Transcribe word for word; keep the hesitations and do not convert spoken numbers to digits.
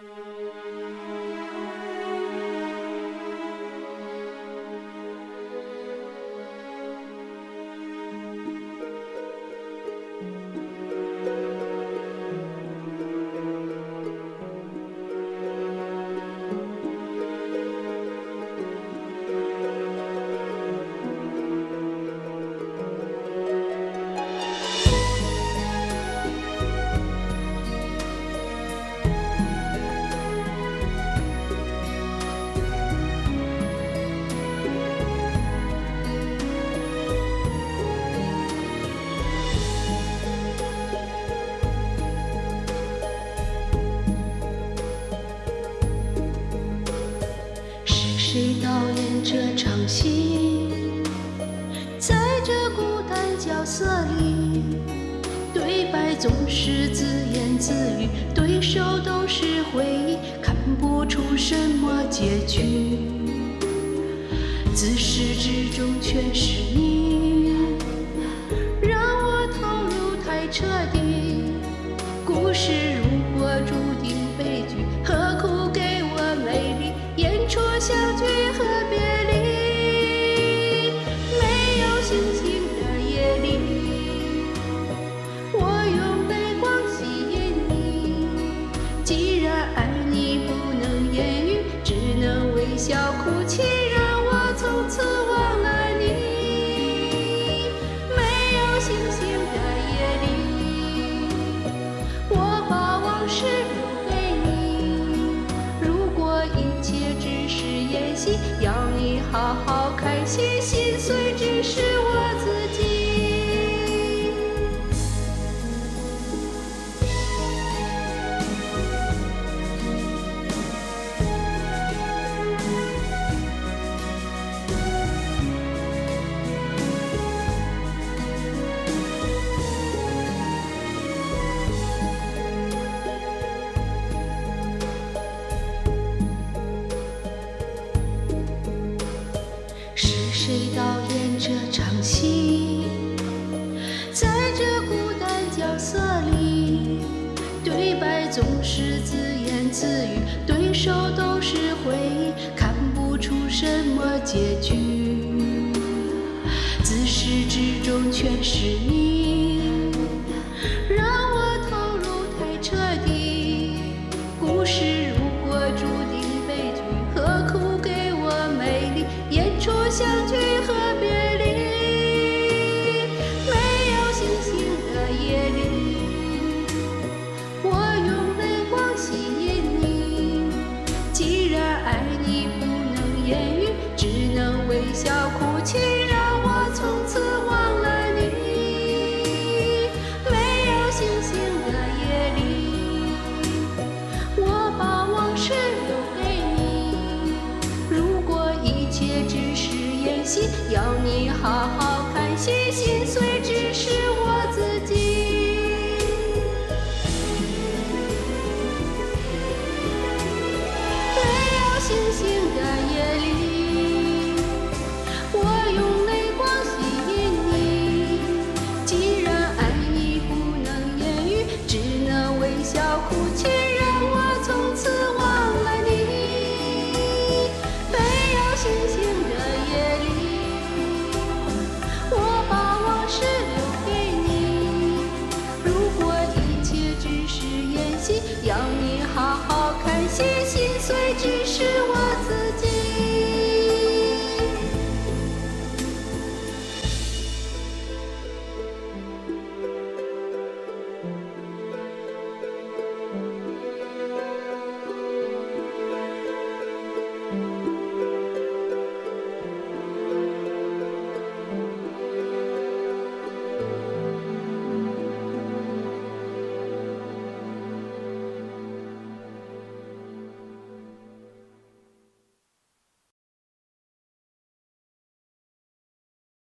谁导演这场戏？在这孤单角色里，对白总是自言自语，对手都是回忆，看不出什么结局。自始至终全是你，让我投入太彻底。故事如果注定悲剧，何苦给我美丽？演出相聚和别离，没有星星的夜里，我用泪光吸引你。既然爱你不能言语，只能微笑哭泣，让我从此忘了你。没有星星的夜里，我把往事留给你。如果一切只是演戏，要你好好开心，心碎只是我自己。谁导演这场戏？在这孤单角色里，对白总是自言自语，对手都是回忆，看不出什么结局。自始至终全是你，让我投入太彻底。故事如果注定悲剧，何苦给我美丽？演出相聚和别离，没有星星的夜里，我用泪光吸引你。既然爱你不能言语，只能微笑哭泣，让我从此忘了你。没有星星的夜里，我把往事留给你。如果一切只是演戏，要你好好看戏，心碎只是我自己。没有星星的夜里，我用泪光吸引你。既然爱你不能言语，只能微笑哭泣，让我从此忘了你。没有星星的夜里，我把往事留给你。如果一切只是演戏，要你好好看戏，心碎只